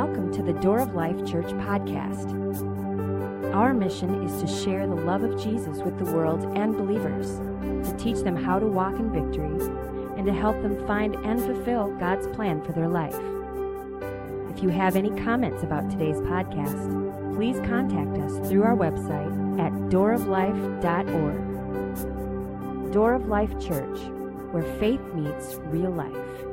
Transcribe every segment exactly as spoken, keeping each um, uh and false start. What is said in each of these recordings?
welcome to the Door of Life Church podcast. Our mission is to share the love of Jesus with the world and believers, to teach them how to walk in victory, and to help them find and fulfill God's plan for their life. If you have any comments about today's podcast, please contact us through our website at door of life dot org. Door of Life Church, where faith meets real life.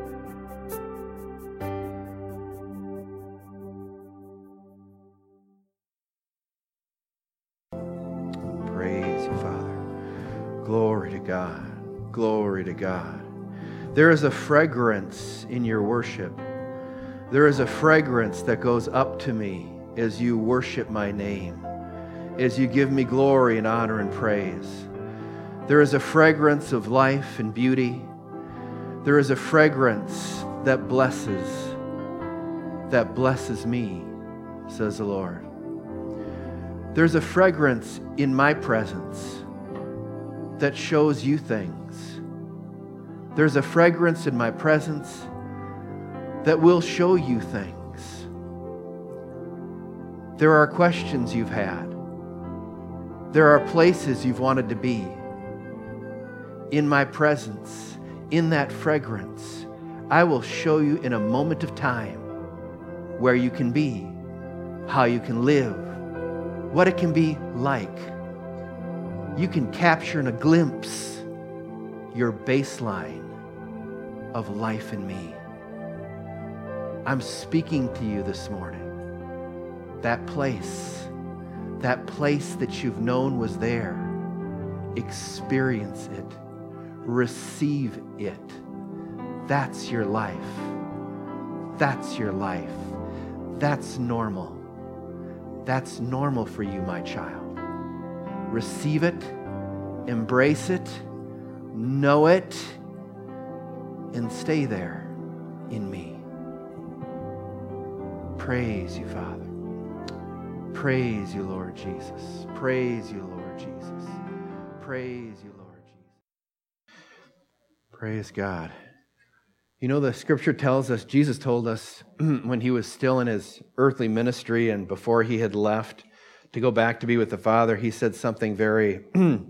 Praise you, Father. Glory to God. Glory to God. There is a fragrance in your worship. There is a fragrance that goes up to me as you worship my name, as you give me glory and honor and praise. There is a fragrance of life and beauty. There is a fragrance that blesses, that blesses me, says the Lord. There's a fragrance in my presence that shows you things. There's a fragrance in my presence that will show you things. There are questions you've had. There are places you've wanted to be. In my presence, in that fragrance, I will show you in a moment of time where you can be, how you can live, what it can be like. You can capture in a glimpse your baseline of life in me. I'm speaking to you this morning. That place, that place that you've known was there, experience it. Receive it. That's your life. That's your life. That's normal. That's normal for you, my child. Receive it, embrace it, know it, and stay there in me. Praise you, Father. Praise you, Lord Jesus. Praise you, Lord Jesus. Praise you, Lord. Praise God. You know, the scripture tells us, Jesus told us when he was still in his earthly ministry and before he had left to go back to be with the Father, he said something very,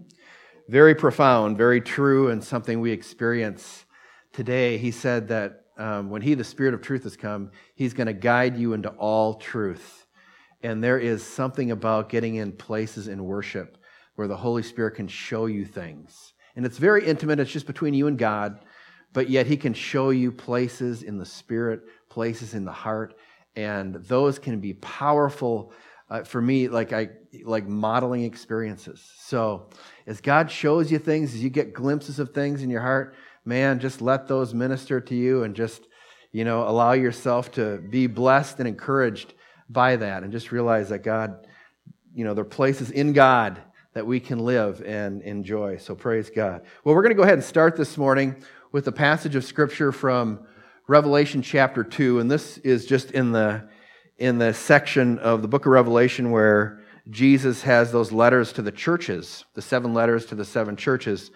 very profound, very true, and something we experience today. He said that um, when he, the Spirit of truth, has come, he's going to guide you into all truth. And there is something about getting in places in worship where the Holy Spirit can show you things. And it's very intimate. It's just between you and God. But yet he can show you places in the spirit, places in the heart. And those can be powerful, uh, for me, like I like modeling experiences. So as God shows you things, as you get glimpses of things in your heart, man, just let those minister to you and just, you know, allow yourself to be blessed and encouraged by that. And just realize that God, you know, there are places in God that we can live and enjoy. So praise God. Well, we're going to go ahead and start this morning with a passage of Scripture from Revelation chapter two. And this is just in the, in the section of the book of Revelation where Jesus has those letters to the churches, the seven letters to the seven churches.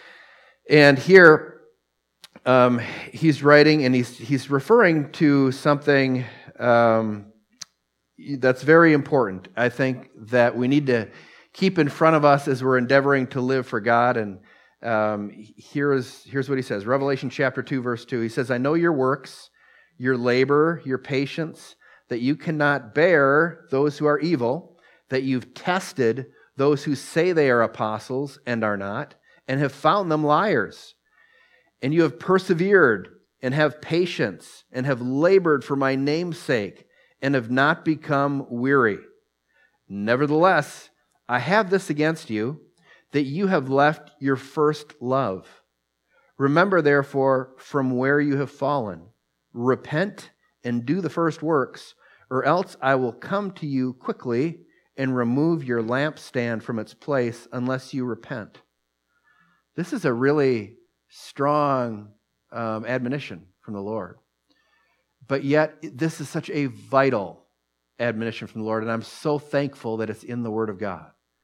And here um, he's writing and he's, he's referring to something um, that's very important. I think that we need to keep in front of us as we're endeavoring to live for God. And um, here is, here's what he says. Revelation chapter two, verse two. He says, I know your works, your labor, your patience, that you cannot bear those who are evil, that you've tested those who say they are apostles and are not, and have found them liars. And you have persevered and have patience and have labored for my name's sake and have not become weary. Nevertheless, I have this against you, that you have left your first love. Remember, therefore, from where you have fallen. Repent and do the first works, or else I will come to you quickly and remove your lampstand from its place unless you repent. This is a really strong um, admonition from the Lord. But yet, this is such a vital admonition from the Lord, and I'm so thankful that it's in the Word of God.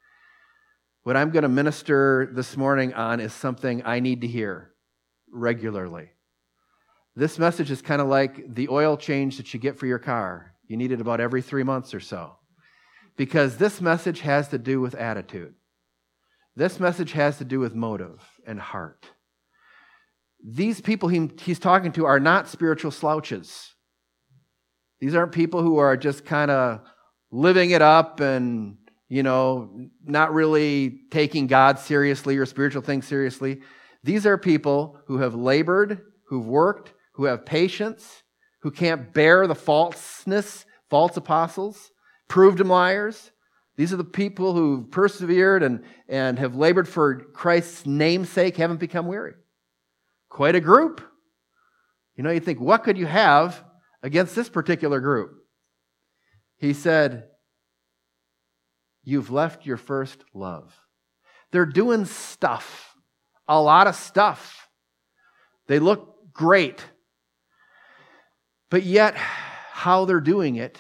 What I'm going to minister this morning on is something I need to hear regularly. This message is kind of like the oil change that you get for your car. You need it about every three months or so. Because this message has to do with attitude. This message has to do with motive and heart. These people he, he's talking to are not spiritual slouches. These aren't people who are just kind of living it up and, you know, not really taking God seriously or spiritual things seriously. These are people who have labored, who've worked, who have patience, who can't bear the falseness, false apostles, proved them liars. These are the people who've persevered and, and have labored for Christ's name's sake, haven't become weary. Quite a group. You know, you think, what could you have against this particular group? He said, you've left your first love. They're doing stuff, a lot of stuff. They look great. But yet, how they're doing it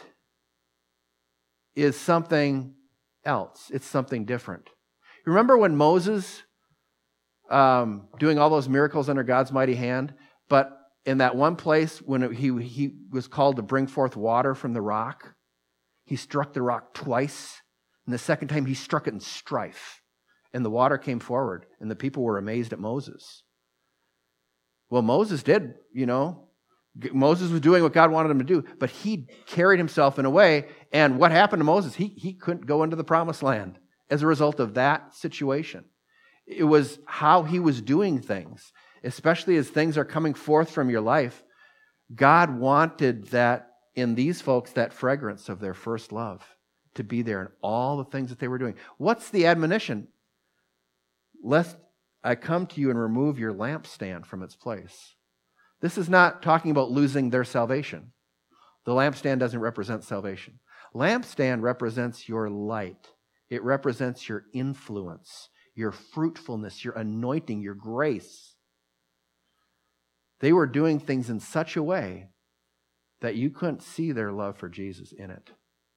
is something else. It's something different. Remember when Moses um, doing all those miracles under God's mighty hand, but in that one place when he, he was called to bring forth water from the rock, he struck the rock twice, and the second time he struck it in strife, and the water came forward, and the people were amazed at Moses. Well, Moses did, you know, Moses was doing what God wanted him to do, but he carried himself in a way, and what happened to Moses? He, he couldn't go into the promised land as a result of that situation. It was how he was doing things, especially as things are coming forth from your life. God wanted that in these folks, that fragrance of their first love to be there in all the things that they were doing. What's the admonition? Lest I come to you and remove your lampstand from its place. This is not talking about losing their salvation. The lampstand doesn't represent salvation. Lampstand represents your light. It represents your influence, your fruitfulness, your anointing, your grace. They were doing things in such a way that you couldn't see their love for Jesus in it.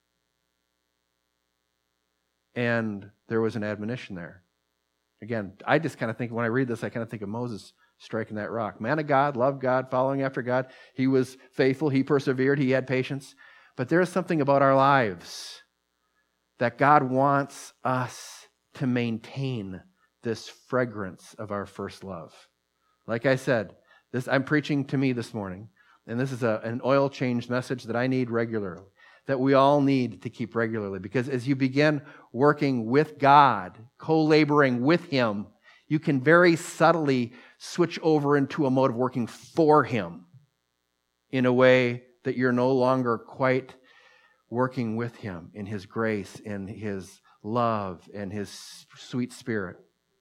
And there was an admonition there. Again, I just kind of think, when I read this, I kind of think of Moses striking that rock. Man of God, loved God, following after God. He was faithful, he persevered, he had patience. But there is something about our lives that God wants us to maintain this fragrance of our first love. Like I said, this I'm preaching to me this morning, and this is a, an oil change message that I need regularly, that we all need to keep regularly. Because as you begin working with God, co-laboring with Him, you can very subtly switch over into a mode of working for Him in a way that you're no longer quite working with Him in His grace, in His love, and His sweet Spirit.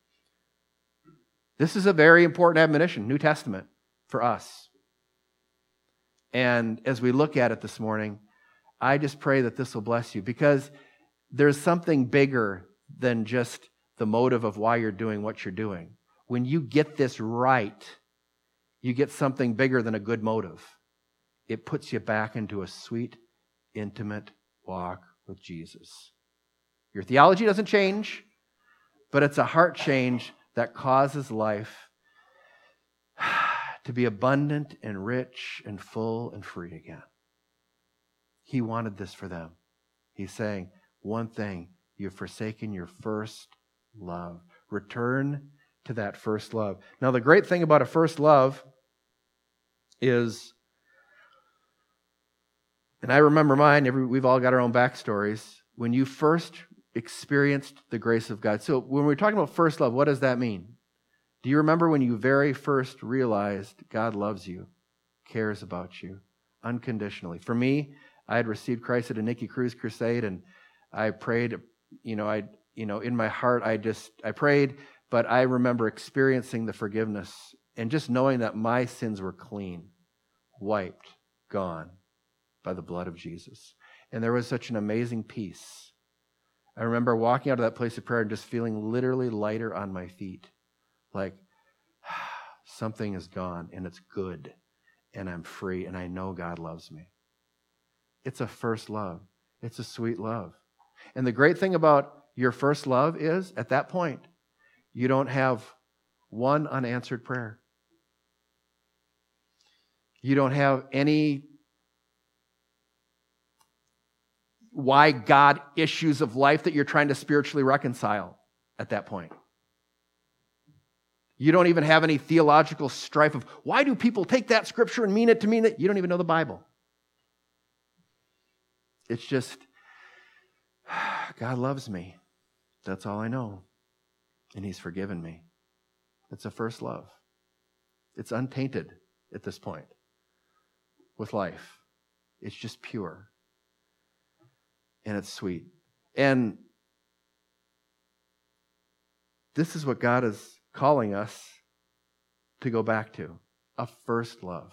This is a very important admonition, New Testament, for us. And as we look at it this morning, I just pray that this will bless you, because there's something bigger than just the motive of why you're doing what you're doing. When you get this right, you get something bigger than a good motive. It puts you back into a sweet, intimate walk with Jesus. Your theology doesn't change, but it's a heart change that causes life to be abundant and rich and full and free again. He wanted this for them. He's saying, one thing, you've forsaken your first love. Return to that first love. Now, the great thing about a first love is, and I remember mine, every, we've all got our own backstories, when you first experienced the grace of God. So when we're talking about first love, what does that mean? Do you remember when you very first realized God loves you, cares about you unconditionally? For me, I had received Christ at a Nicky Cruz crusade, and I prayed, you know, I, you know, in my heart, I just, I prayed, but I remember experiencing the forgiveness and just knowing that my sins were clean, wiped, gone by the blood of Jesus. And there was such an amazing peace. I remember walking out of that place of prayer and just feeling literally lighter on my feet. Like, something is gone and it's good and I'm free and I know God loves me. It's a first love. It's a sweet love. And the great thing about your first love is, at that point, you don't have one unanswered prayer. You don't have any why God issues of life that you're trying to spiritually reconcile at that point. You don't even have any theological strife of, why do people take that scripture and mean it to mean that? You don't even know the Bible. It's just, God loves me. That's all I know. And He's forgiven me. It's a first love. It's untainted at this point with life. It's just pure. And it's sweet. And this is what God is calling us to go back to. A first love.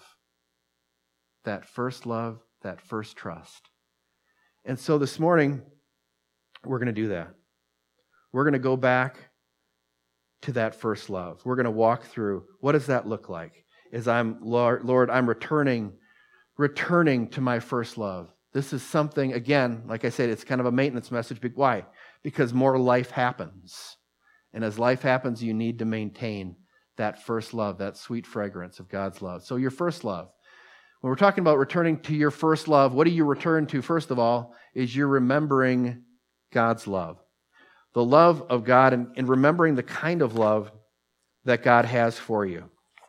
That first love, that first trust. And so this morning, we're going to do that. We're going to go back to that first love. We're going to walk through, what does that look like? As I'm, Lord, Lord, I'm returning, returning to my first love. This is something, again, like I said, it's kind of a maintenance message. Why? Because more life happens. And as life happens, you need to maintain that first love, that sweet fragrance of God's love. So your first love. When we're talking about returning to your first love, what do you return to, first of all, is you're remembering God's love. The love of God and, and remembering the kind of love that God has for you.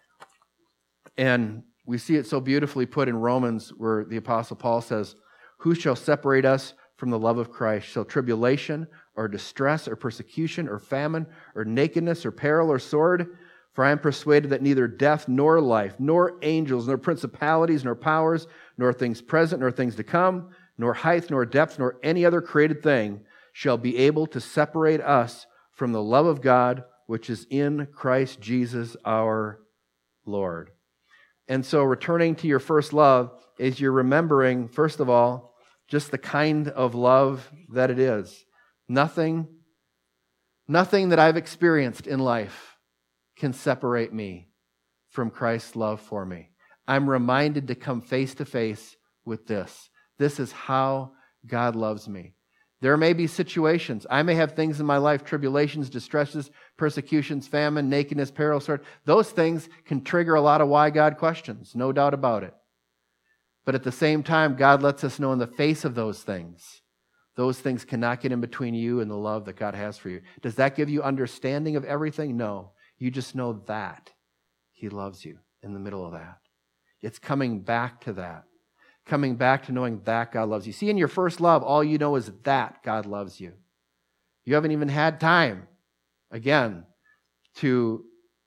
And we see it so beautifully put in Romans where the Apostle Paul says, who shall separate us from the love of Christ? Shall tribulation or distress or persecution or famine or nakedness or peril or sword? For I am persuaded that neither death nor life, nor angels, nor principalities, nor powers, nor things present, nor things to come, nor height, nor depth, nor any other created thing shall be able to separate us from the love of God, which is in Christ Jesus our Lord. And so returning to your first love is you're remembering, first of all, just the kind of love that it is. Nothing, nothing that I've experienced in life can separate me from Christ's love for me. I'm reminded to come face to face with this. This is how God loves me. There may be situations. I may have things in my life, tribulations, distresses, persecutions, famine, nakedness, peril, sword. Those things can trigger a lot of why God questions, no doubt about it. But at the same time, God lets us know in the face of those things, those things cannot get in between you and the love that God has for you. Does that give you understanding of everything? No. You just know that He loves you in the middle of that. It's coming back to that. Coming back to knowing that God loves you. See, in your first love, all you know is that God loves you. You haven't even had time, again, to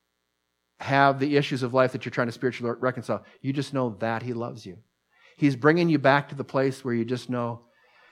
have the issues of life that you're trying to spiritually reconcile. You just know that He loves you. He's bringing you back to the place where you just know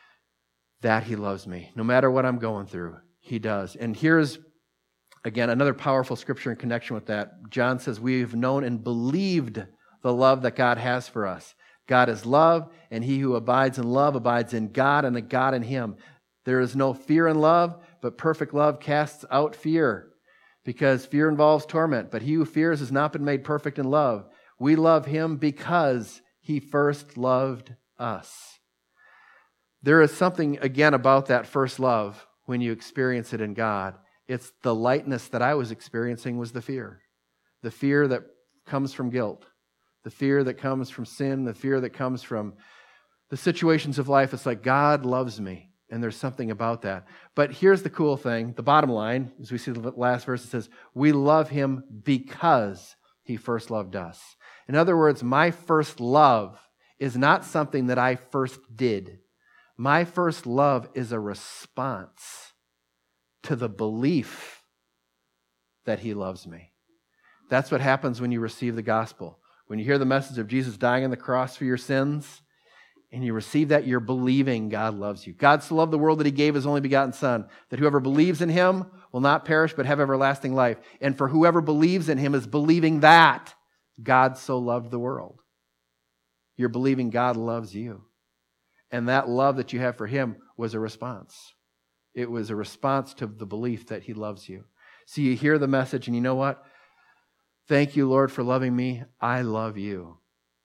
that He loves me. No matter what I'm going through, He does. And here's, again, another powerful scripture in connection with that. John says, we've known and believed the love that God has for us. God is love, and he who abides in love abides in God, and the God in him. There is no fear in love, but perfect love casts out fear, because fear involves torment. But he who fears has not been made perfect in love. We love him because he first loved us. There is something, again, about that first love when you experience it in God. It's the lightness that I was experiencing was the fear. The fear that comes from guilt. The fear that comes from sin. The fear that comes from the situations of life. It's like God loves me. And there's something about that. But here's the cool thing. The bottom line, as we see the last verse, it says, we love him because he first loved us. In other words, my first love is not something that I first did. My first love is a response to the belief that he loves me. That's what happens when you receive the gospel. When you hear the message of Jesus dying on the cross for your sins, and you receive that, you're believing God loves you. God so loved the world that he gave his only begotten Son, that whoever believes in him will not perish but have everlasting life. And for whoever believes in him is believing that God so loved the world. You're believing God loves you. And that love that you have for him was a response. It was a response to the belief that he loves you. So you hear the message and you know what? Thank you, Lord, for loving me. I love you.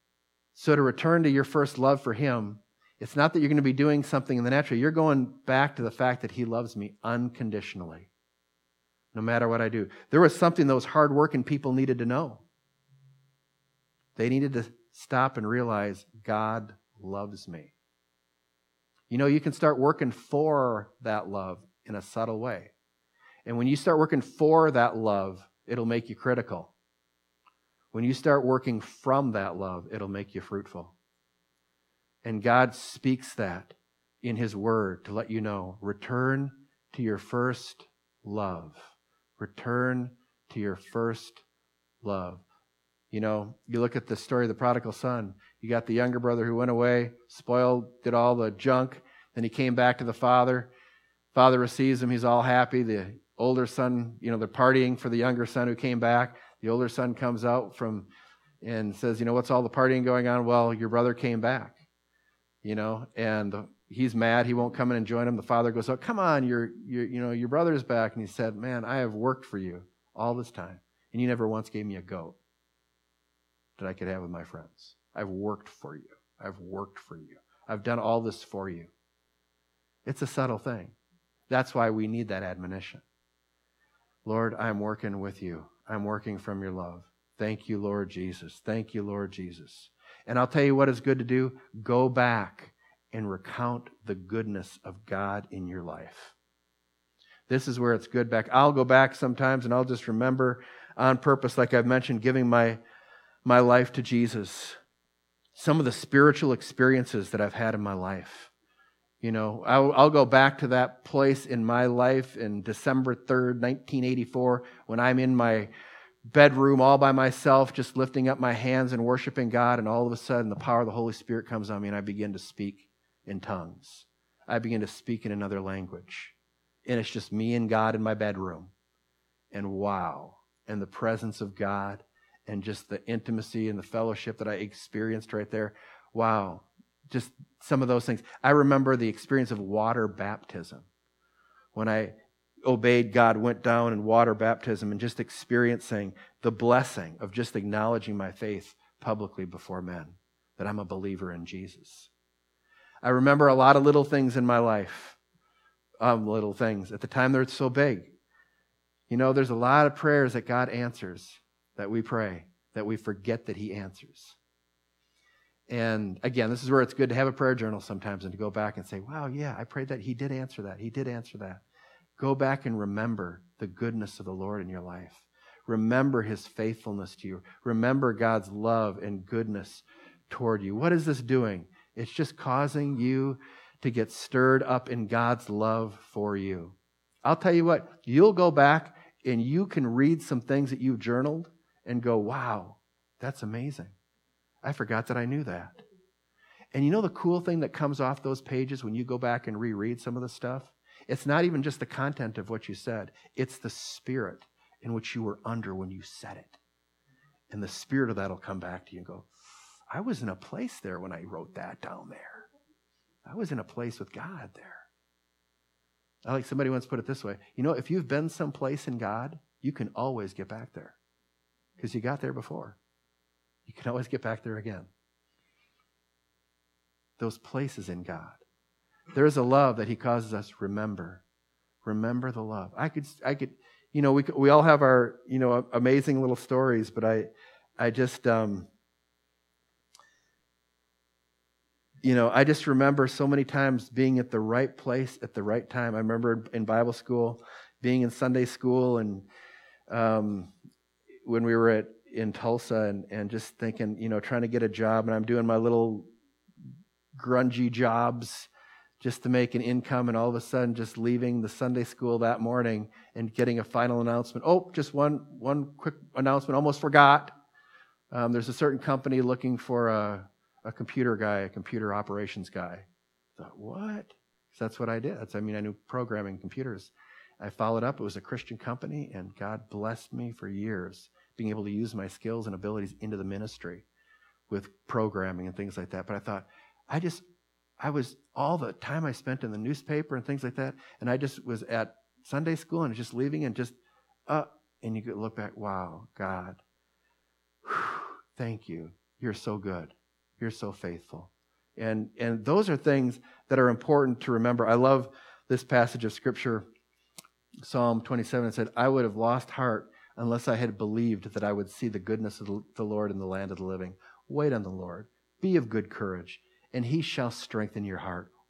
So to return to your first love for him, it's not that you're going to be doing something in the natural. You're going back to the fact that he loves me unconditionally, no matter what I do. There was something those hardworking people needed to know. They needed to stop and realize God loves me. You know, you can start working for that love in a subtle way. And when you start working for that love, it'll make you critical. When you start working from that love, it'll make you fruitful. And God speaks that in His Word to let you know, return to your first love. Return to your first love. You know, you look at the story of the prodigal son. You got the younger brother who went away, spoiled, did all the junk. Then he came back to the father. Father receives him. He's all happy. The older son, you know, they're partying for the younger son who came back. The older son comes out from and says, you know, what's all the partying going on? Well, your brother came back, you know, and he's mad. He won't come in and join him. The father goes, oh, come on, your, your, you know, your brother's back. And he said, man, I have worked for you all this time, and you never once gave me a goat that I could have with my friends. I've worked for you. I've worked for you. I've done all this for you. It's a subtle thing. That's why we need that admonition. Lord, I'm working with you. I'm working from your love. Thank you, Lord Jesus. Thank you, Lord Jesus. And I'll tell you what is good to do. Go back and recount the goodness of God in your life. This is where it's good back. I'll go back sometimes and I'll just remember on purpose, like I've mentioned, giving my, my life to Jesus. Some of the spiritual experiences that I've had in my life. You know, I'll, I'll go back to that place in my life in December third, nineteen eighty-four, when I'm in my bedroom all by myself, just lifting up my hands and worshiping God, and all of a sudden the power of the Holy Spirit comes on me and I begin to speak in tongues. I begin to speak in another language. And it's just me and God in my bedroom. And wow, and the presence of God and just the intimacy and the fellowship that I experienced right there. Wow, just some of those things. I remember the experience of water baptism. When I obeyed God, went down in water baptism and just experiencing the blessing of just acknowledging my faith publicly before men, that I'm a believer in Jesus. I remember a lot of little things in my life. Um, little things. At the time, they're so big. You know, there's a lot of prayers that God answers, that we pray, that we forget that He answers. And again, this is where it's good to have a prayer journal sometimes and to go back and say, wow, yeah, I prayed that. He did answer that. He did answer that. Go back and remember the goodness of the Lord in your life. Remember His faithfulness to you. Remember God's love and goodness toward you. What is this doing? It's just causing you to get stirred up in God's love for you. I'll tell you what, you'll go back and you can read some things that you've journaled and go, wow, that's amazing. I forgot that I knew that. And you know the cool thing that comes off those pages when you go back and reread some of the stuff? It's not even just the content of what you said. It's the spirit in which you were under when you said it. And the spirit of that will come back to you and go, I was in a place there when I wrote that down there. I was in a place with God there. I like somebody once put it this way. You know, if you've been someplace in God, you can always get back there. Because you got there before. You can always get back there again. Those places in God. There is a love that He causes us to remember. Remember the love. I could, I could, you know, we we all have our, you know, amazing little stories, but I, I just, um, you know, I just remember so many times being at the right place at the right time. I remember in Bible school, being in Sunday school, and um, when we were at in Tulsa, and, and just thinking, you know, trying to get a job, and I'm doing my little grungy jobs just to make an income, and all of a sudden just leaving the Sunday school that morning and getting a final announcement. Oh, just one one quick announcement, almost forgot. Um, there's a certain company looking for a, a computer guy, a computer operations guy. I thought, what? So that's what I did. That's, I mean, I knew programming computers. I followed up. It was a Christian company, and God blessed me for years being able to use my skills and abilities into the ministry with programming and things like that. But I thought, I just, I was, all the time I spent in the newspaper and things like that, and I just was at Sunday school and just leaving and just, uh, and you could look back, wow, God, whew, thank you. You're so good. You're so faithful. And, and those are things that are important to remember. I love this passage of Scripture, Psalm twenty-seven. It said, I would have lost heart unless I had believed that I would see the goodness of the Lord in the land of the living. Wait on the Lord. Be of good courage, and He shall strengthen your heart.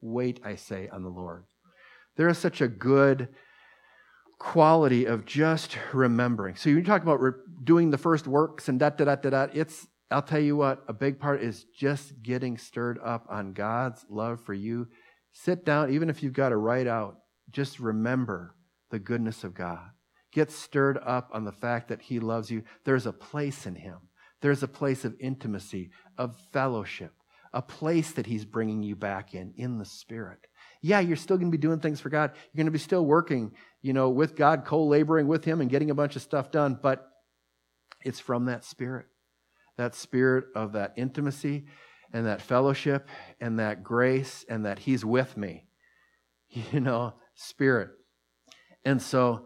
Wait, I say, on the Lord. There is such a good quality of just remembering. So you talk about re- doing the first works and da da da da da. It's, I'll tell you what, a big part is just getting stirred up on God's love for you. Sit down, even if you've got to write out, just remember the goodness of God. Get stirred up on the fact that He loves you. There's a place in Him. There's a place of intimacy, of fellowship, a place that He's bringing you back in, in the Spirit. Yeah, you're still going to be doing things for God. You're going to be still working, you know, with God, co-laboring with Him and getting a bunch of stuff done. But it's from that Spirit, that Spirit of that intimacy and that fellowship and that grace and that He's with me, you know, Spirit. And so,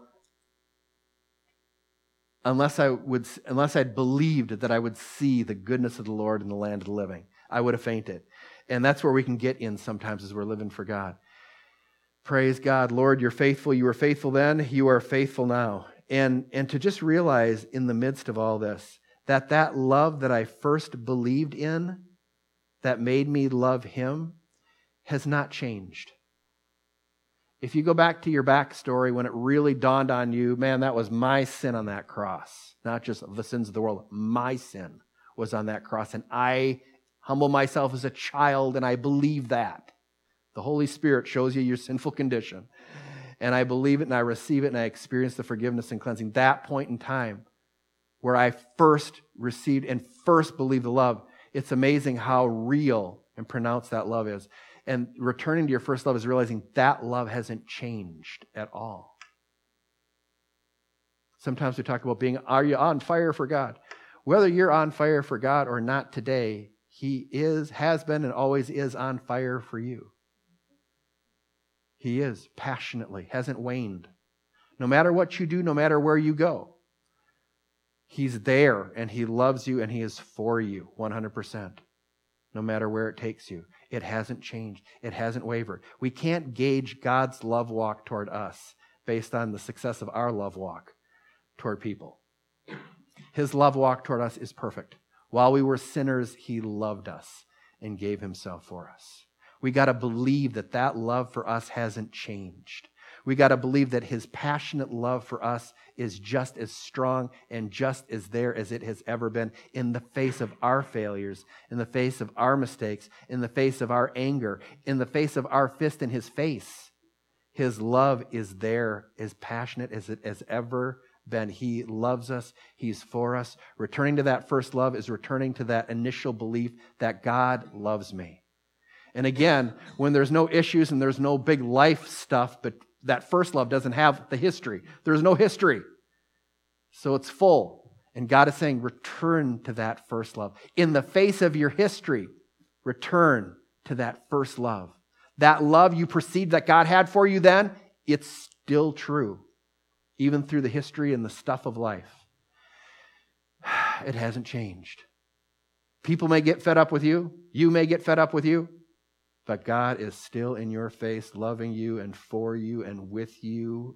unless I would, unless I'd believed that I would see the goodness of the Lord in the land of the living, I would have fainted. And that's where we can get in sometimes as we're living for God. Praise God. Lord, you're faithful. You were faithful then. You are faithful now. And, and to just realize in the midst of all this, that that love that I first believed in, that made me love Him, has not changed. If you go back to your backstory when it really dawned on you, man, that was my sin on that cross. Not just the sins of the world. My sin was on that cross. And I humble myself as a child, and I believe that. The Holy Spirit shows you your sinful condition. And I believe it, and I receive it, and I experience the forgiveness and cleansing. That point in time where I first received and first believed the love, it's amazing how real and pronounced that love is. And returning to your first love is realizing that love hasn't changed at all. Sometimes we talk about being, are you on fire for God? Whether you're on fire for God or not today, He is, has been, and always is on fire for you. He is passionately, hasn't waned. No matter what you do, no matter where you go, He's there and He loves you and He is for you one hundred percent. No matter where it takes you. It hasn't changed. It hasn't wavered. We can't gauge God's love walk toward us based on the success of our love walk toward people. His love walk toward us is perfect. While we were sinners, He loved us and gave Himself for us. We got to believe that that love for us hasn't changed. We got to believe that His passionate love for us is just as strong and just as there as it has ever been in the face of our failures, in the face of our mistakes, in the face of our anger, in the face of our fist in His face. His love is there, as passionate as it has ever been. He loves us. He's for us. Returning to that first love is returning to that initial belief that God loves me. And again, when there's no issues and there's no big life stuff, but that first love doesn't have the history. There's no history. So it's full. And God is saying, return to that first love. In the face of your history, return to that first love. That love you perceived that God had for you then, it's still true. Even through the history and the stuff of life. It hasn't changed. People may get fed up with you. You may get fed up with you. But God is still in your face, loving you and for you and with you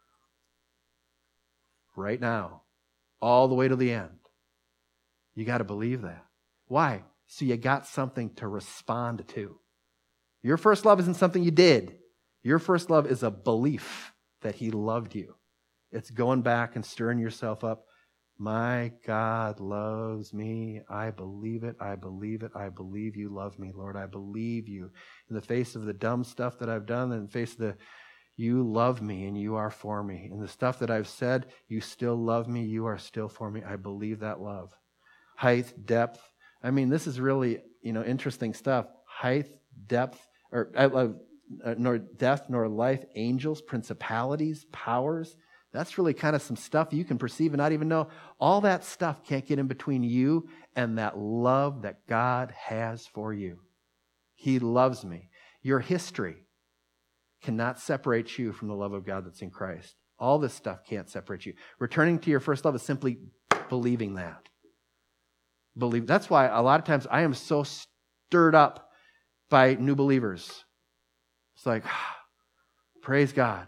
right now, all the way to the end. You got to believe that. Why? So you got something to respond to. Your first love isn't something you did. Your first love is a belief that He loved you. It's going back and stirring yourself up. My God loves me. I believe it. I believe it. I believe you love me, Lord. I believe you. In the face of the dumb stuff that I've done, in the face of the, you love me and you are for me. In the stuff that I've said, you still love me. You are still for me. I believe that love. Height, depth. I mean, this is really, you know, interesting stuff. Height, depth, or uh, uh, nor death nor life, angels, principalities, powers. That's really kind of some stuff you can perceive and not even know. All that stuff can't get in between you and that love that God has for you. He loves me. Your history cannot separate you from the love of God that's in Christ. All this stuff can't separate you. Returning to your first love is simply believing that. Believe. That's why a lot of times I am so stirred up by new believers. It's like, praise God.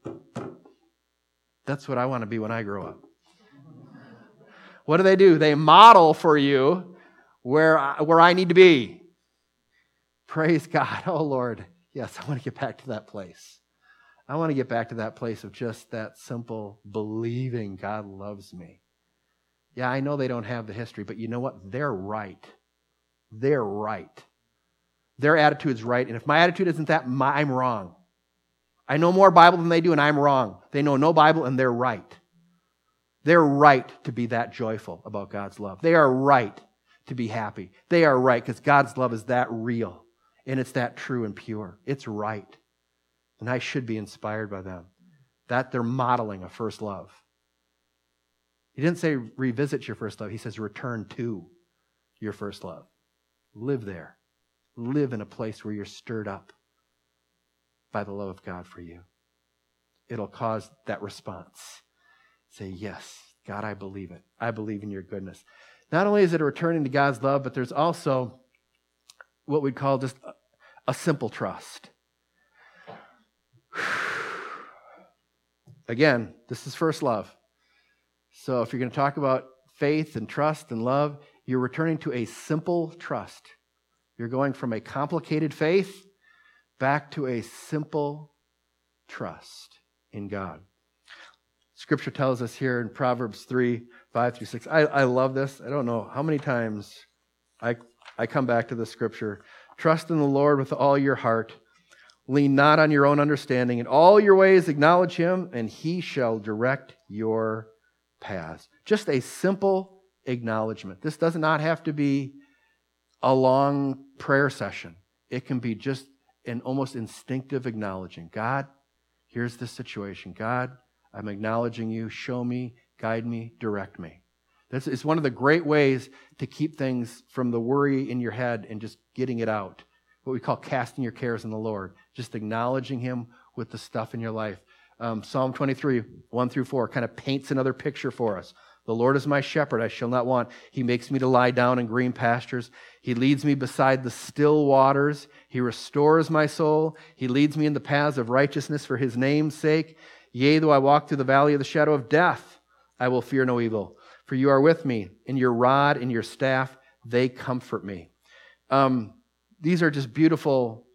That's what I want to be when I grow up. What do they do? They model for you where I, where I need to be. Praise God. Oh, Lord. Yes, I want to get back to that place. I want to get back to that place of just that simple believing God loves me. Yeah, I know they don't have the history, but you know what? They're right. They're right. Their attitude's right, and if my attitude isn't that, my, I'm wrong. I know more Bible than they do, and I'm wrong. They know no Bible, and they're right. They're right to be that joyful about God's love. They are right to be happy. They are right because God's love is that real, and it's that true and pure. It's right. And I should be inspired by them. That they're modeling a first love. He didn't say revisit your first love. He says return to your first love. Live there. Live in a place where you're stirred up by the love of God for you. It'll cause that response. Say, yes, God, I believe it. I believe in your goodness. Not only is it a returning to God's love, but there's also what we'd call just a, a simple trust. Again, this is first love. So if you're going to talk about faith and trust and love, you're returning to a simple trust. You're going from a complicated faith back to a simple trust in God. Scripture tells us here in Proverbs three, five through six. I, I love this. I don't know how many times I, I come back to this scripture. Trust in the Lord with all your heart. Lean not on your own understanding. In all your ways acknowledge him, and he shall direct your paths. Just a simple acknowledgement. This does not have to be a long prayer session. It can be just an almost instinctive acknowledging. God, here's the situation. God, I'm acknowledging you. Show me, guide me, direct me. This is one of the great ways to keep things from the worry in your head and just getting it out. What we call casting your cares on the Lord. Just acknowledging him with the stuff in your life. Um, Psalm twenty-three, one through four kind of paints another picture for us. The Lord is my shepherd, I shall not want. He makes me to lie down in green pastures. He leads me beside the still waters. He restores my soul. He leads me in the paths of righteousness for his name's sake. Yea, though I walk through the valley of the shadow of death, I will fear no evil. For you are with me, and your rod and your staff, they comfort me. Um, these are just beautiful,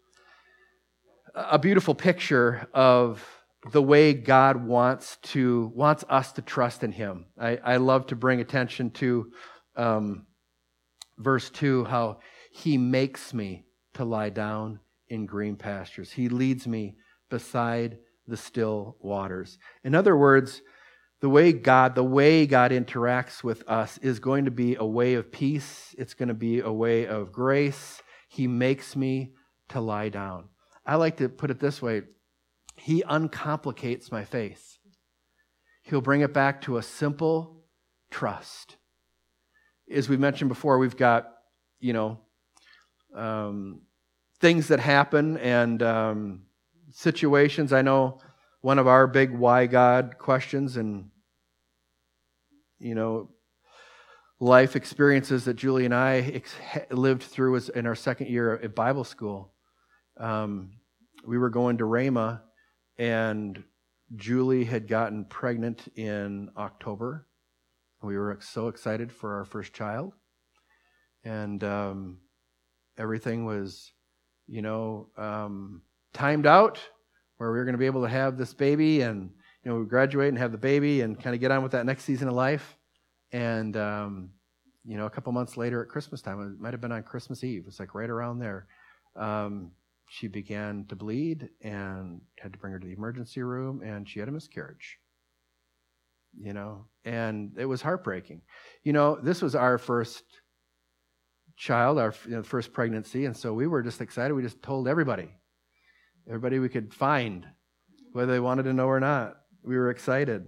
a beautiful picture of the way God wants to wants us to trust in him. I, I love to bring attention to um, verse two, how he makes me to lie down in green pastures. He leads me beside the still waters. In other words, the way God, the way God interacts with us is going to be a way of peace. It's going to be a way of grace. He makes me to lie down. I like to put it this way. He uncomplicates my faith. He'll bring it back to a simple trust. As we mentioned before, we've got, you know, um, things that happen and um, situations. I know one of our big why God questions and, you know, life experiences that Julie and I ex- lived through was in our second year at Bible school. Um, we were going to Rhema, and Julie had gotten pregnant in October. We were so excited for our first child. And um, everything was, you know, um, timed out where we were going to be able to have this baby and, you know, we graduate and have the baby and kind of get on with that next season of life. And, um, you know, a couple months later at Christmas time, it might have been on Christmas Eve. It was like right around there. Um, she began to bleed and had to bring her to the emergency room, and she had a miscarriage. You know, and it was heartbreaking. You know, this was our first child, our you know, first pregnancy, and so we were just excited. We just told everybody, everybody we could find, whether they wanted to know or not. We were excited.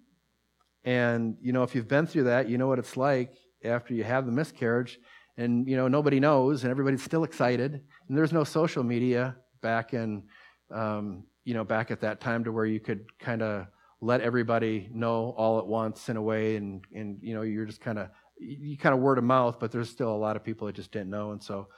And, you know, if you've been through that, you know what it's like after you have the miscarriage, and, you know, nobody knows, and everybody's still excited, and there's no social media back in, um, you know, back at that time to where you could kind of let everybody know all at once in a way, and, and you know, you're just kind of, you kind of word of mouth, but there's still a lot of people that just didn't know, and so,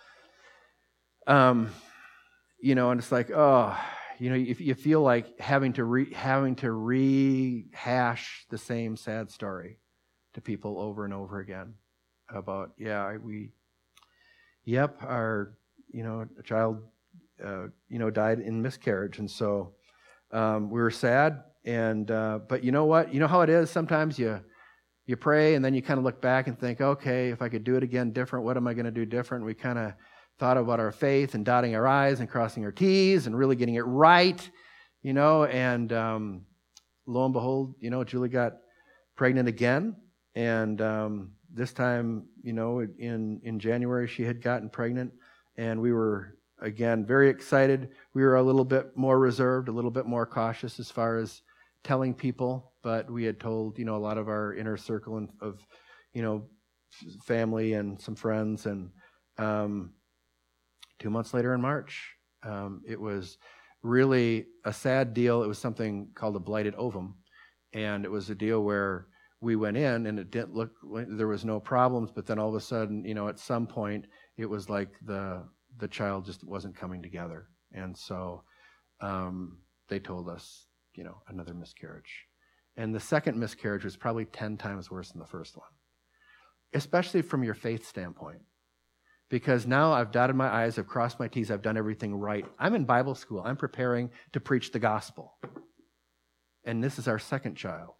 um, you know, and it's like, oh, you know, if you feel like having to re, having to rehash the same sad story to people over and over again about, yeah, we, yep, our, you know, a child uh, you know, died in miscarriage. And so um, we were sad. And uh, but you know what? You know how it is? Sometimes you you pray and then you kind of look back and think, okay, if I could do it again different, what am I going to do different? We kind of thought about our faith and dotting our I's and crossing our T's and really getting it right, you know. And um, lo and behold, you know, Julie got pregnant again. And um, this time, you know, in, in January, she had gotten pregnant. And we were, again, very excited. We were a little bit more reserved, a little bit more cautious as far as telling people, but we had told, you know, a lot of our inner circle of, you know, family and some friends. And um, two months later in March, um, it was really a sad deal. It was something called a blighted ovum. And it was a deal where we went in and it didn't look like there was no problems, but then all of a sudden, you know, at some point, it was like the the child just wasn't coming together. And so um, they told us, you know, another miscarriage. And the second miscarriage was probably ten times worse than the first one, especially from your faith standpoint. Because now I've dotted my I's, I've crossed my T's, I've done everything right. I'm in Bible school. I'm preparing to preach the gospel. And this is our second child.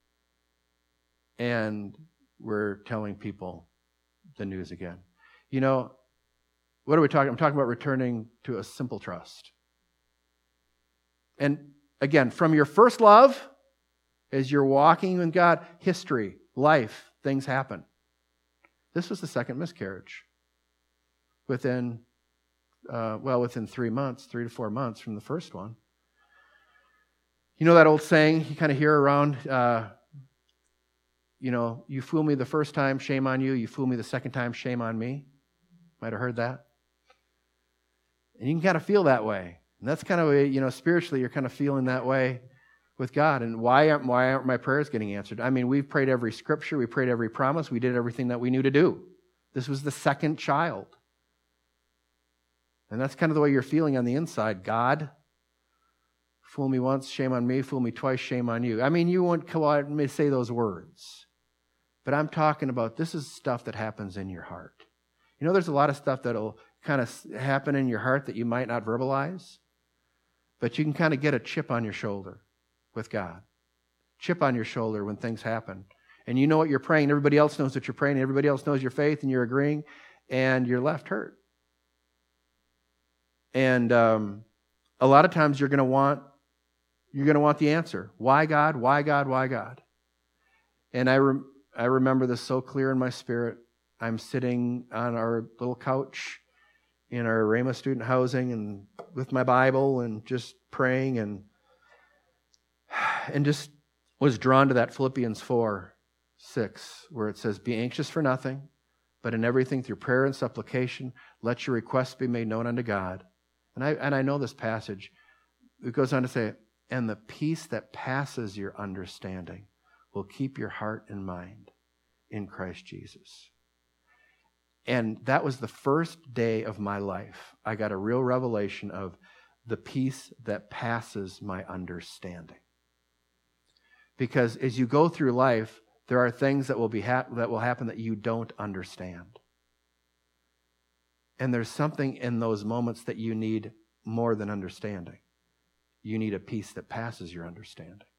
And we're telling people the news again. You know, what are we talking? I'm talking about returning to a simple trust. And again, from your first love, as you're walking with God, history, life, things happen. This was the second miscarriage. Within, uh, well, within three months, three to four months from the first one. You know that old saying you kind of hear around, uh, you know, you fool me the first time, shame on you. You fool me the second time, shame on me. Might have heard that. And you can kind of feel that way. And that's kind of, a, you know, spiritually, you're kind of feeling that way with God. And why aren't, why aren't my prayers getting answered? I mean, we've prayed every scripture. We prayed every promise. We did everything that we knew to do. This was the second child. And that's kind of the way you're feeling on the inside. God, fool me once, shame on me. Fool me twice, shame on you. I mean, you won't come out and say those words. But I'm talking about this is stuff that happens in your heart. You know, there's a lot of stuff that'll kind of happen in your heart that you might not verbalize. But you can kind of get a chip on your shoulder with God. Chip on your shoulder when things happen. And you know what you're praying. Everybody else knows that you're praying. Everybody else knows your faith and you're agreeing. And you're left hurt. And um, a lot of times you're going to want you're going to want the answer. Why God? Why God? Why God? And I re- I remember this so clear in my spirit. I'm sitting on our little couch in our Rhema student housing and with my Bible and just praying and and just was drawn to that Philippians four six where it says, "Be anxious for nothing, but in everything through prayer and supplication, let your requests be made known unto God." And I and I know this passage. It goes on to say, "And the peace that passes your understanding will keep your heart and mind in Christ Jesus." And that was the first day of my life. I got a real revelation of the peace that passes my understanding. Because as you go through life, there are things that will be hap- that will happen that you don't understand. And there's something in those moments that you need more than understanding. You need a peace that passes your understanding.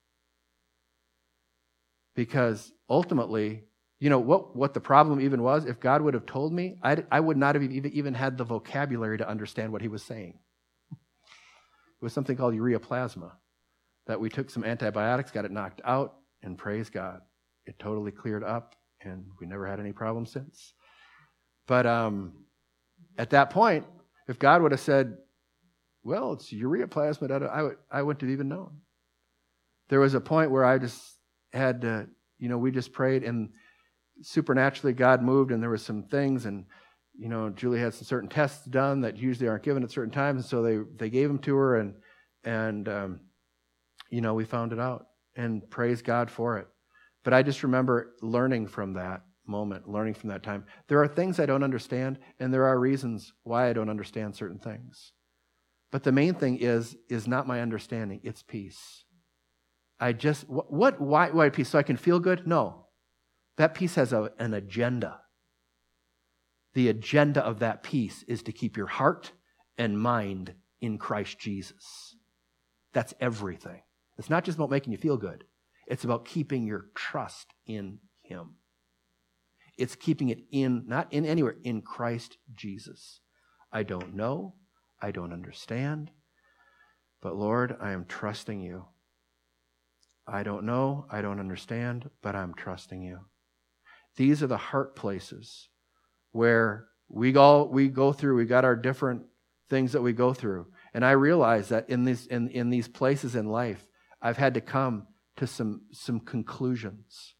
Because ultimately, you know, what, what the problem even was, if God would have told me, I'd, I would not have even, even had the vocabulary to understand what he was saying. It was something called ureaplasma, that we took some antibiotics, got it knocked out, and praise God. It totally cleared up, and we never had any problems since. But um, at that point, if God would have said, well, it's ureaplasma, I, would, I wouldn't have even known. There was a point where I just had to, you know, we just prayed, and supernaturally God moved, and there were some things, and, you know, Julie had some certain tests done that usually aren't given at certain times, and so they, they gave them to her, and, and um, you know, we found it out, and praise God for it. But I just remember learning from that moment, learning from that time. There are things I don't understand, and there are reasons why I don't understand certain things. But the main thing is, is not my understanding, it's peace. I just, what, what why, why peace? So I can feel good? No. That peace has a, an agenda. The agenda of that peace is to keep your heart and mind in Christ Jesus. That's everything. It's not just about making you feel good. It's about keeping your trust in him. It's keeping it in, not in anywhere, in Christ Jesus. I don't know. I don't understand. But Lord, I am trusting you. I don't know. I don't understand, but I'm trusting you. These are the heart places where we go, we go through, we got our different things that we go through. And I realize that in these, in, in these places in life, I've had to come to some, some conclusions.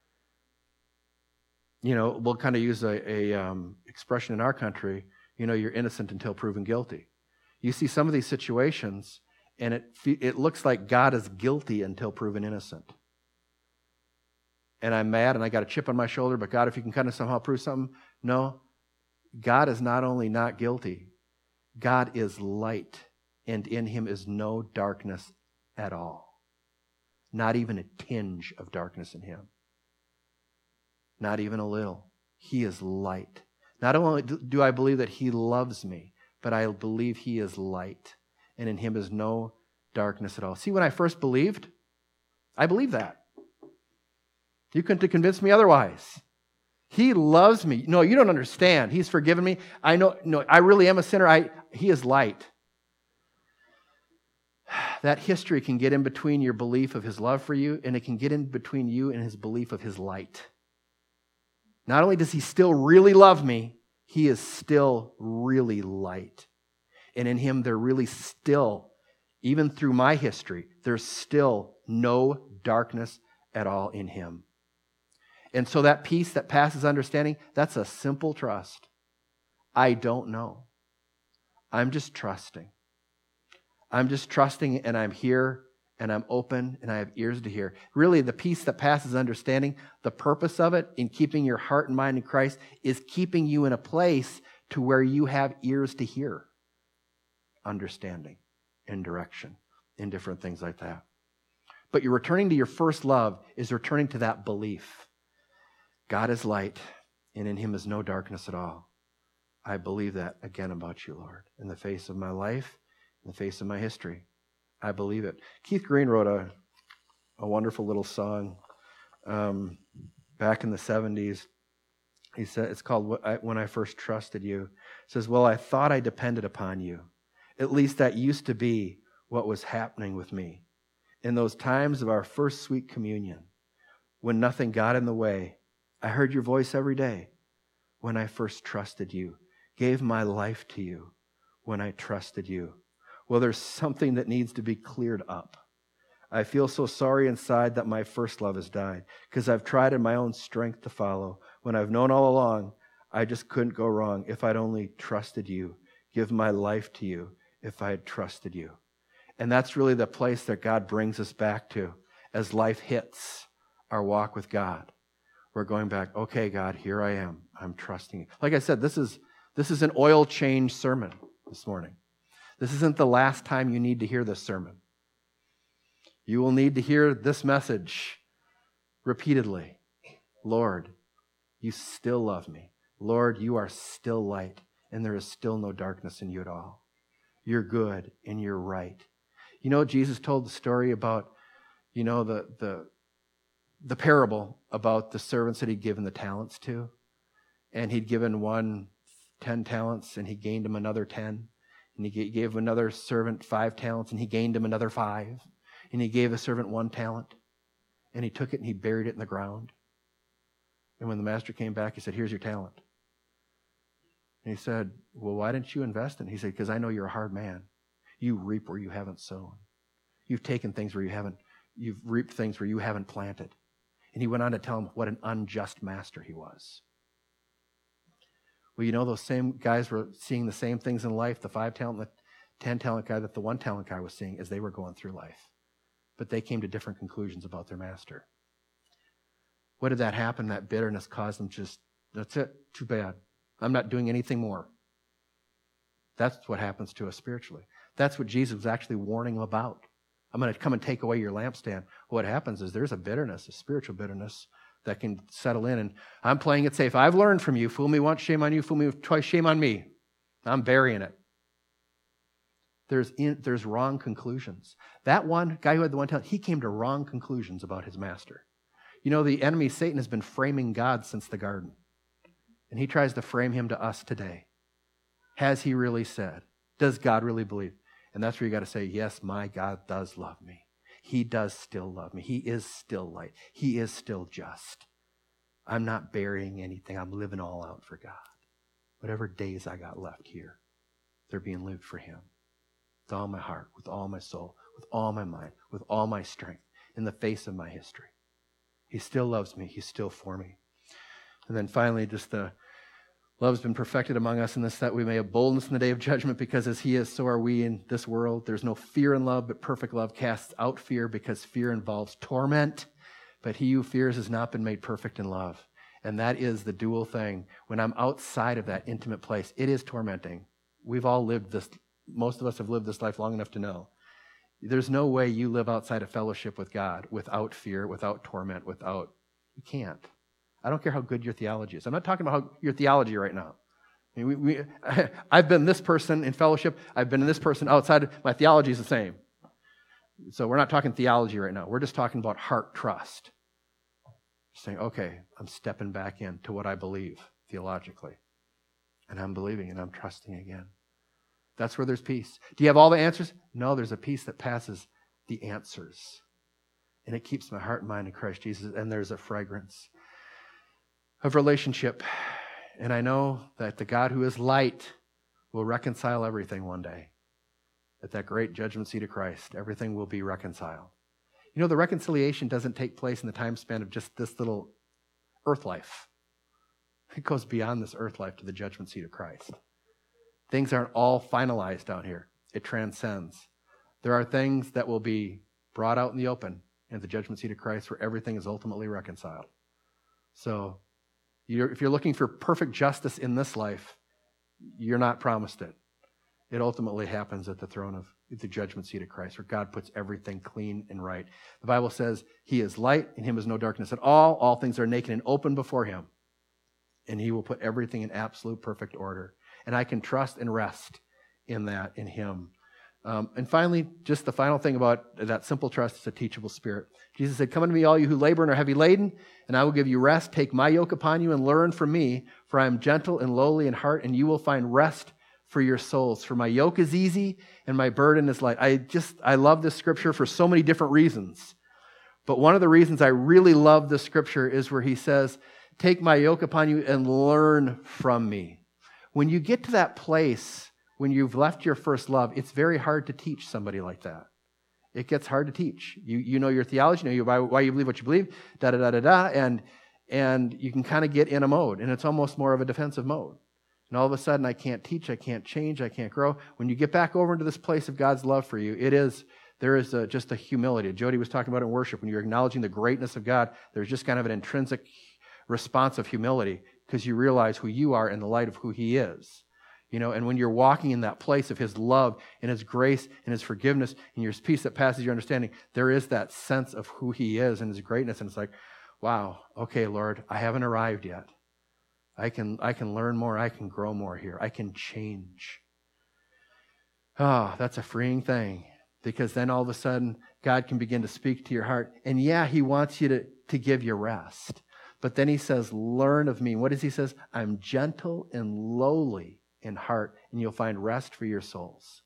You know, we'll kind of use a, a um, expression in our country, you know, you're innocent until proven guilty. You see some of these situations, and it it looks like God is guilty until proven innocent. And I'm mad, and I got a chip on my shoulder, but God, if you can kind of somehow prove something. No, God is not only not guilty, God is light, and in him is no darkness at all. Not even a tinge of darkness in him. Not even a little. He is light. Not only do I believe that he loves me, but I believe he is light, and in him is no darkness at all. See, when I first believed, I believed that. You couldn't convince me otherwise. He loves me. No, you don't understand. He's forgiven me. I know, no, I really am a sinner. I, he is light. That history can get in between your belief of his love for you, and it can get in between you and his belief of his light. Not only does he still really love me, he is still really light. And in him, there really still, even through my history, there's still no darkness at all in him. And so that peace that passes understanding, that's a simple trust. I don't know. I'm just trusting. I'm just trusting, and I'm here, and I'm open, and I have ears to hear. Really, the peace that passes understanding, the purpose of it in keeping your heart and mind in Christ is keeping you in a place to where you have ears to hear understanding and direction and different things like that. But you're returning to your first love is returning to that belief. God is light, and in him is no darkness at all. I believe that again about you, Lord, in the face of my life, in the face of my history. I believe it. Keith Green wrote a, a wonderful little song um, back in the seventies. He said, it's called When I First Trusted You. It says, well, I thought I depended upon you. At least that used to be what was happening with me. In those times of our first sweet communion, when nothing got in the way, I heard your voice every day. When I first trusted you, gave my life to you, when I trusted you. Well, there's something that needs to be cleared up. I feel so sorry inside that my first love has died, because I've tried in my own strength to follow. When I've known all along, I just couldn't go wrong if I'd only trusted you, give my life to you, if I had trusted you. And that's really the place that God brings us back to as life hits our walk with God. We're going back, okay, God, here I am. I'm trusting you. Like I said, this is this is an oil change sermon this morning. This isn't the last time you need to hear this sermon. You will need to hear this message repeatedly. Lord, you still love me. Lord, you are still light, and there is still no darkness in you at all. You're good, and you're right. You know, Jesus told the story about, you know, the the the parable about the servants that he'd given the talents to. And he'd given one ten talents, and he gained him another ten. And he gave another servant five talents, and he gained him another five. And he gave a servant one talent, and he took it and he buried it in the ground. And when the master came back, he said, here's your talent. And he said, well, why didn't you invest in it? He said, because I know you're a hard man. You reap where you haven't sown. You've taken things where you haven't, you've reaped things where you haven't planted. And he went on to tell him what an unjust master he was. Well, you know, those same guys were seeing the same things in life, the five talent, the ten talent guy, that the one talent guy was seeing as they were going through life. But they came to different conclusions about their master. What did that happen? That bitterness caused them just, that's it, too bad. I'm not doing anything more. That's what happens to us spiritually. That's what Jesus was actually warning them about. I'm going to come and take away your lampstand. What happens is there's a bitterness, a spiritual bitterness that can settle in. And I'm playing it safe. I've learned from you. Fool me once, shame on you. Fool me twice, shame on me. I'm burying it. there's in, there's wrong conclusions. That one guy who had the one talent, he came to wrong conclusions about his master. You know, the enemy, Satan, has been framing God since the garden. And he tries to frame him to us today. Has he really said? Does God really believe? And that's where you got to say, yes, my God does love me. He does still love me. He is still light. He is still just. I'm not burying anything. I'm living all out for God. Whatever days I got left here, they're being lived for him. With all my heart, with all my soul, with all my mind, with all my strength, in the face of my history. He still loves me. He's still for me. And then finally, just the love has been perfected among us in this, that we may have boldness in the day of judgment, because as he is, so are we in this world. There's no fear in love, but perfect love casts out fear, because fear involves torment. But he who fears has not been made perfect in love. And that is the dual thing. When I'm outside of that intimate place, it is tormenting. We've all lived this, most of us have lived this life long enough to know. There's no way you live outside of fellowship with God without fear, without torment, without, you can't. I don't care how good your theology is. I'm not talking about how your theology right now. I mean, we, we, I've been this person in fellowship. I've been this person outside. My theology is the same. So we're not talking theology right now. We're just talking about heart trust. Saying, okay, I'm stepping back into what I believe theologically. And I'm believing and I'm trusting again. That's where there's peace. Do you have all the answers? No, there's a peace that passes the answers. And it keeps my heart and mind in Christ Jesus. And there's a fragrance of relationship. And I know that the God who is light will reconcile everything one day. At that great judgment seat of Christ, everything will be reconciled. You know, the reconciliation doesn't take place in the time span of just this little earth life. It goes beyond this earth life to the judgment seat of Christ. Things aren't all finalized down here. It transcends. There are things that will be brought out in the open at the judgment seat of Christ where everything is ultimately reconciled. So you're, if you're looking for perfect justice in this life, you're not promised it. It ultimately happens at the throne of the judgment seat of Christ, where God puts everything clean and right. The Bible says he is light, in him is no darkness at all. All things are naked and open before him. And he will put everything in absolute perfect order. And I can trust and rest in that, in him. Um, and finally, just the final thing about that simple trust is a teachable spirit. Jesus said, come unto me, all you who labor and are heavy laden, and I will give you rest. Take my yoke upon you and learn from me, for I am gentle and lowly in heart, and you will find rest for your souls. For my yoke is easy and my burden is light. I just, I love this scripture for so many different reasons. But one of the reasons I really love this scripture is where he says, take my yoke upon you and learn from me. When you get to that place, when you've left your first love, it's very hard to teach somebody like that. It gets hard to teach. You you know your theology, you know why, why you believe what you believe, da da da da da, and and you can kind of get in a mode, and it's almost more of a defensive mode. And all of a sudden, I can't teach, I can't change, I can't grow. When you get back over into this place of God's love for you, it is, there is a, just a humility. Jody was talking about in worship, when you're acknowledging the greatness of God, there's just kind of an intrinsic response of humility, because you realize who you are in the light of who he is. You know, and when you're walking in that place of his love and his grace and his forgiveness and your peace that passes your understanding, there is that sense of who he is and his greatness. And it's like, wow, okay, Lord, I haven't arrived yet. I can I can learn more. I can grow more here. I can change. Oh, that's a freeing thing, because then all of a sudden God can begin to speak to your heart. And yeah, he wants you to, to give you rest. But then he says, learn of me. What does he says? I'm gentle and lowly in heart, and you'll find rest for your souls.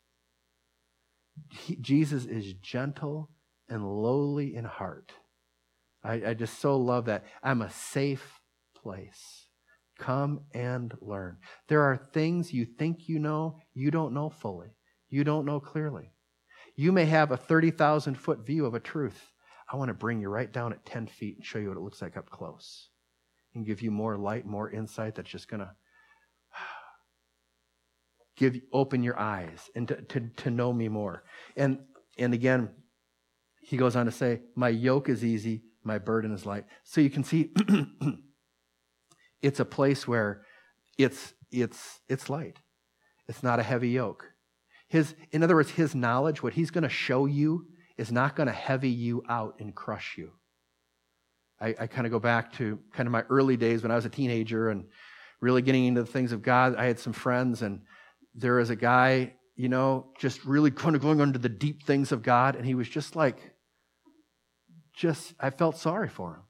He, Jesus is gentle and lowly in heart. I, I just so love that. I'm a safe place. Come and learn. There are things you think you know, you don't know fully. You don't know clearly. You may have a thirty thousand foot view of a truth. I want to bring you right down at ten feet and show you what it looks like up close. And give you more light, more insight that's just going to give open your eyes and to, to, to know me more. And, and again, he goes on to say, my yoke is easy, my burden is light. So you can see it's a place where it's it's it's light. It's not a heavy yoke. His, in other words, his knowledge, what he's going to show you, is not going to heavy you out and crush you. I, I kind of go back to kind of my early days when I was a teenager and really getting into the things of God. I had some friends, and there was a guy you know, just really kind of going under the deep things of God. And he was just like, just, I felt sorry for him.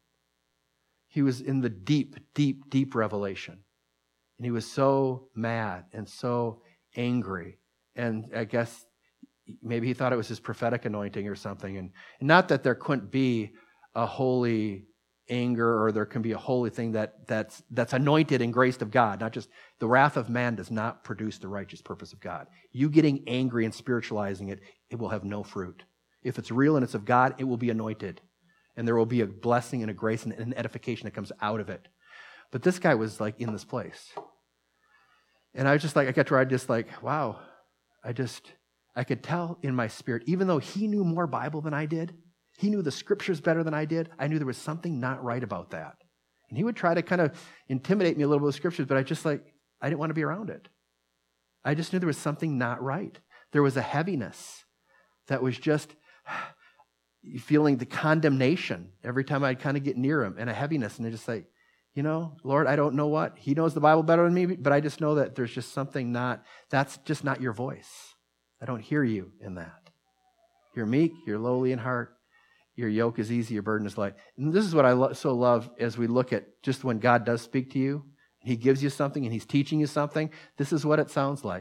He was in the deep, deep, deep revelation. And he was so mad and so angry. And I guess maybe he thought it was his prophetic anointing or something. And, and not that there couldn't be a holy anger, or there can be a holy thing that that's that's anointed and graced of God. Not just the wrath of man does not produce the righteous purpose of God. You getting angry and spiritualizing it, it will have no fruit. If it's real and it's of God, it will be anointed. And there will be a blessing and a grace and an edification that comes out of it. But this guy was like in this place. And I was just like, I got to where I just like, wow, I just, I could tell in my spirit, even though he knew more Bible than I did, he knew the scriptures better than I did, I knew there was something not right about that. And he would try to kind of intimidate me a little bit with scriptures, but I just like, I didn't want to be around it. I just knew there was something not right. There was a heaviness that was just feeling the condemnation every time I'd kind of get near him, and a heaviness, and they're just like, you know, Lord, I don't know what. He knows the Bible better than me, but I just know that there's just something not, that's just not your voice. I don't hear you in that. You're meek, you're lowly in heart. Your yoke is easy, your burden is light. And this is what I lo- so love as we look at just when God does speak to you, he gives you something and he's teaching you something. This is what it sounds like.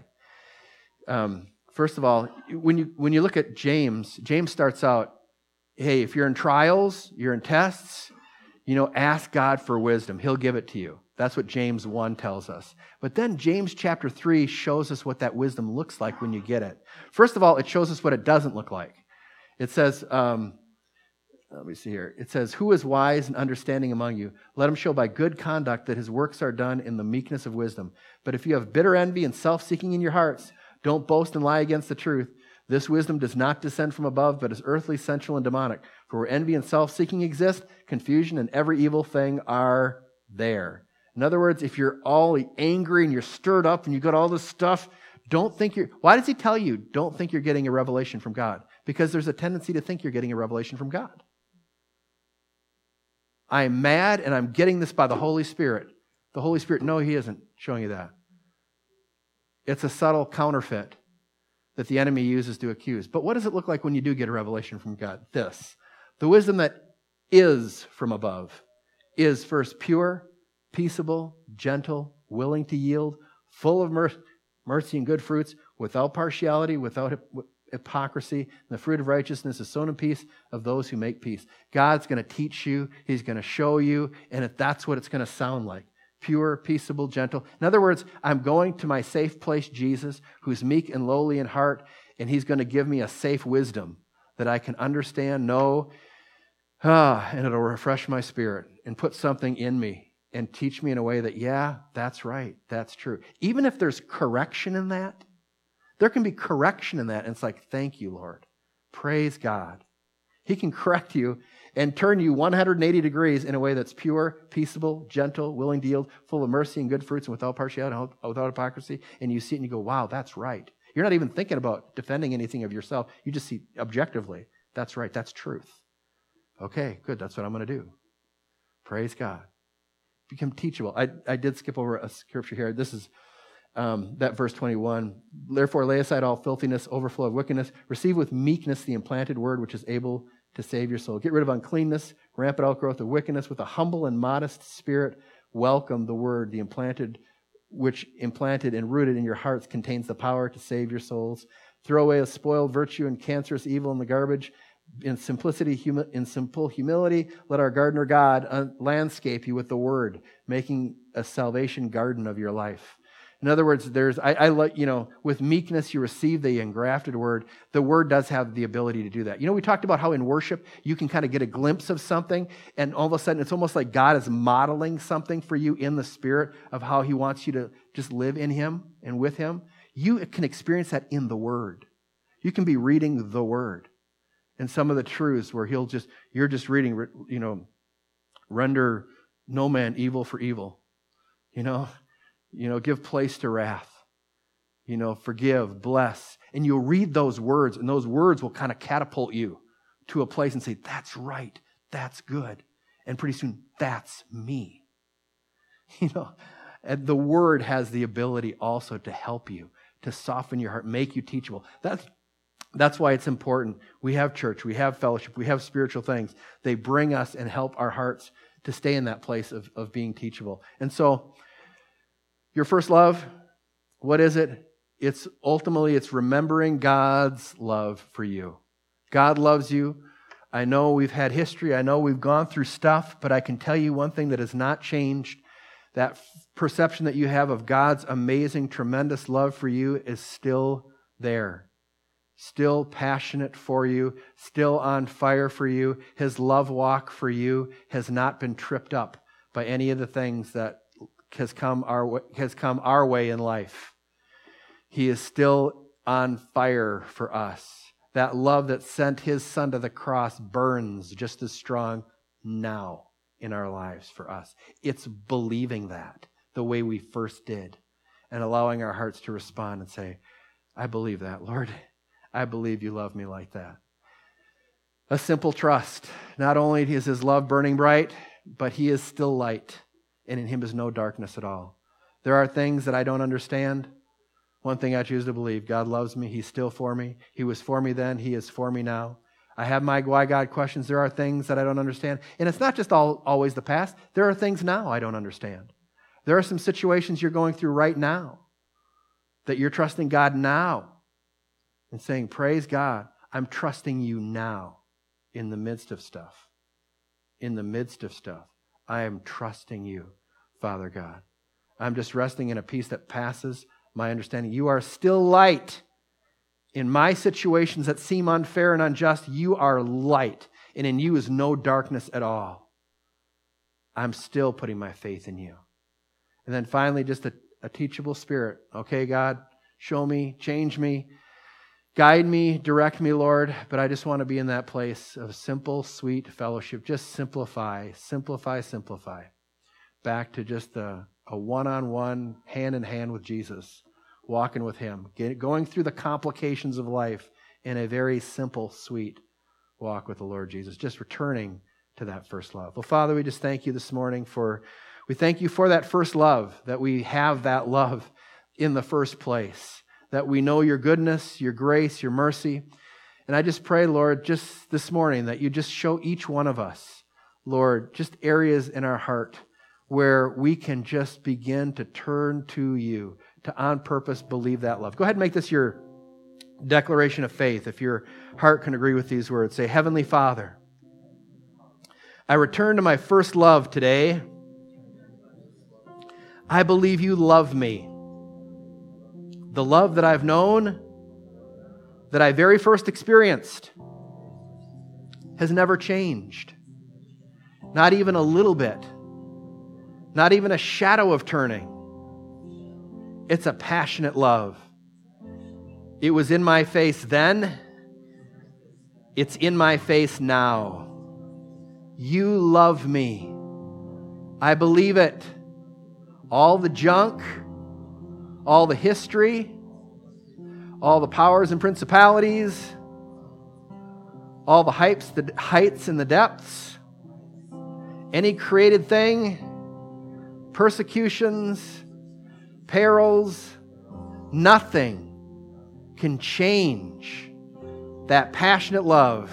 Um, first of all, when you when you look at James, James starts out, hey, if you're in trials, you're in tests, you know, ask God for wisdom. He'll give it to you. That's what James one tells us. But then James chapter three shows us what that wisdom looks like when you get it. First of all, it shows us what it doesn't look like. It says, um, let me see here. It says, who is wise and understanding among you? Let him show by good conduct that his works are done in the meekness of wisdom. But if you have bitter envy and self-seeking in your hearts, don't boast and lie against the truth. This wisdom does not descend from above, but is earthly, sensual, and demonic. For where envy and self-seeking exist, confusion and every evil thing are there. In other words, if you're all angry and you're stirred up and you got all this stuff, don't think you're... Why does he tell you, don't think you're getting a revelation from God? Because there's a tendency to think you're getting a revelation from God. I'm mad and I'm getting this by the Holy Spirit. The Holy Spirit, no, he isn't showing you that. It's a subtle counterfeit that the enemy uses to accuse. But what does it look like when you do get a revelation from God? This. The wisdom that is from above is first pure, peaceable, gentle, willing to yield, full of mer- mercy and good fruits, without partiality, without hip- hypocrisy. And the fruit of righteousness is sown in peace of those who make peace. God's going to teach you. He's going to show you. And if that's what it's going to sound like. Pure, peaceable, gentle. In other words, I'm going to my safe place, Jesus, who's meek and lowly in heart, and he's going to give me a safe wisdom that I can understand, know, ah, and it'll refresh my spirit and put something in me and teach me in a way that, yeah, that's right, that's true. Even if there's correction in that, there can be correction in that, and it's like, thank you, Lord. Praise God. He can correct you and turn you one hundred eighty degrees in a way that's pure, peaceable, gentle, willing to yield, full of mercy and good fruits, and without partiality, without hypocrisy. And you see it and you go, wow, that's right. You're not even thinking about defending anything of yourself. You just see objectively, that's right, that's truth. Okay, good, that's what I'm going to do. Praise God. Become teachable. I, I did skip over a scripture here. This is um, that verse twenty-one. Therefore lay aside all filthiness, overflow of wickedness. Receive with meekness the implanted word which is able to save your soul. Get rid of uncleanness, rampant outgrowth of wickedness. With a humble and modest spirit, welcome the word, the implanted, which implanted and rooted in your hearts contains the power to save your souls. Throw away a spoiled virtue and cancerous evil in the garbage. In simplicity, humi- in simple humility, let our gardener God uh, landscape you with the word, making a salvation garden of your life. In other words, there's, I, I like, you know, with meekness you receive the engrafted word. The word does have the ability to do that. You know, we talked about how in worship you can kind of get a glimpse of something, and all of a sudden it's almost like God is modeling something for you in the spirit of how he wants you to just live in him and with him. You can experience that in the word. You can be reading the word and some of the truths where he'll just, you're just reading, you know, render no man evil for evil, you know. You know, give place to wrath. You know, forgive, bless. And you'll read those words, and those words will kind of catapult you to a place and say, that's right, that's good. And pretty soon, that's me. You know, and the word has the ability also to help you to soften your heart, make you teachable. That's, that's why it's important. We have church, we have fellowship, we have spiritual things. They bring us and help our hearts to stay in that place of, of being teachable. And so, your first love, what is it? It's ultimately, it's remembering God's love for you. God loves you. I know we've had history. I know we've gone through stuff, but I can tell you one thing that has not changed. That perception that you have of God's amazing, tremendous love for you is still there. Still passionate for you, still on fire for you. His love walk for you has not been tripped up by any of the things that has come our has come our way in life. He is still on fire for us. That love that sent His Son to the cross burns just as strong now in our lives for us. It's believing that the way we first did and allowing our hearts to respond and say, I believe that, Lord. I believe you love me like that. A simple trust. Not only is His love burning bright, but He is still light, and in Him is no darkness at all. There are things that I don't understand. One thing I choose to believe, God loves me. He's still for me. He was for me then. He is for me now. I have my why God questions. There are things that I don't understand. And it's not just all, always the past. There are things now I don't understand. There are some situations you're going through right now that you're trusting God now and saying, praise God, I'm trusting you now in the midst of stuff. In the midst of stuff, I am trusting you, Father God. I'm just resting in a peace that passes my understanding. You are still light. In my situations that seem unfair and unjust, you are light, and in you is no darkness at all. I'm still putting my faith in you. And then finally, just a, a teachable spirit. Okay, God, show me, change me, guide me, direct me, Lord, but I just want to be in that place of simple, sweet fellowship. Just simplify, simplify, simplify. Back to just a, a one-on-one, hand-in-hand with Jesus. Walking with Him, get, going through the complications of life in a very simple, sweet walk with the Lord Jesus. Just returning to that first love. Well, Father, we just thank you this morning for, we thank you for that first love, that we have that love in the first place, that we know your goodness, your grace, your mercy. And I just pray, Lord, just this morning that you just show each one of us, Lord, just areas in our heart where we can just begin to turn to you, to on purpose believe that love. Go ahead and make this your declaration of faith. If your heart can agree with these words, say, Heavenly Father, I return to my first love today. I believe you love me. The love that I've known, that I very first experienced, has never changed. Not even a little bit. Not even a shadow of turning. It's a passionate love. It was in my face then. It's in my face now. You love me. I believe it. All the junk, all the history, all the powers and principalities, all the heights, the heights and the depths, any created thing, persecutions, perils, nothing can change that passionate love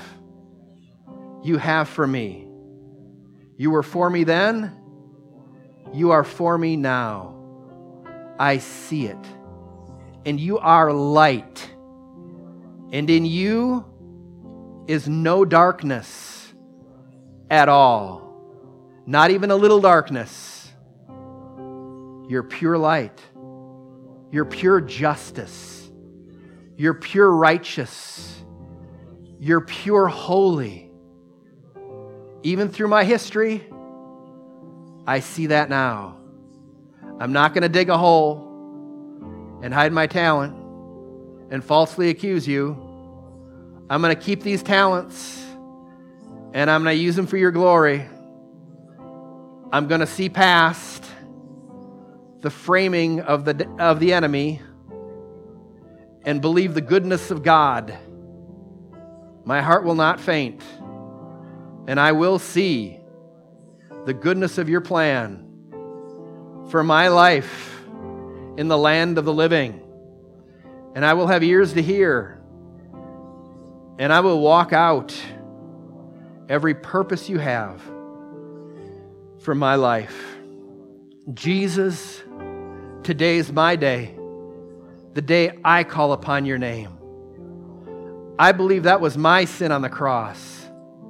you have for me. You were for me then. You are for me now. I see it. And you are light. And in you is no darkness at all. Not even a little darkness. You're pure light. You're pure justice. You're pure righteous. You're pure holy. Even through my history, I see that now. I'm not going to dig a hole and hide my talent and falsely accuse you. I'm going to keep these talents and I'm going to use them for your glory. I'm going to see past the framing of the of the enemy and believe the goodness of God. My heart will not faint, and I will see the goodness of your plan for my life in the land of the living. And I will have ears to hear. And I will walk out every purpose you have for my life. Jesus, today's my day, the day I call upon your name. I believe that was my sin on the cross.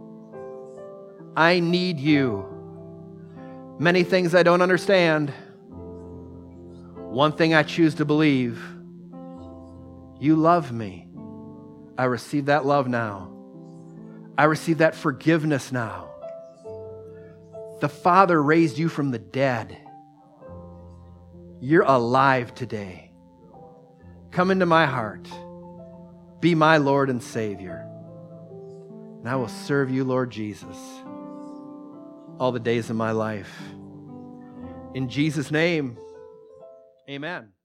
I need you. Many things I don't understand. One thing I choose to believe. You love me. I receive that love now. I receive that forgiveness now. The Father raised you from the dead. You're alive today. Come into my heart. Be my Lord and Savior. And I will serve you, Lord Jesus, all the days of my life. In Jesus' name, amen.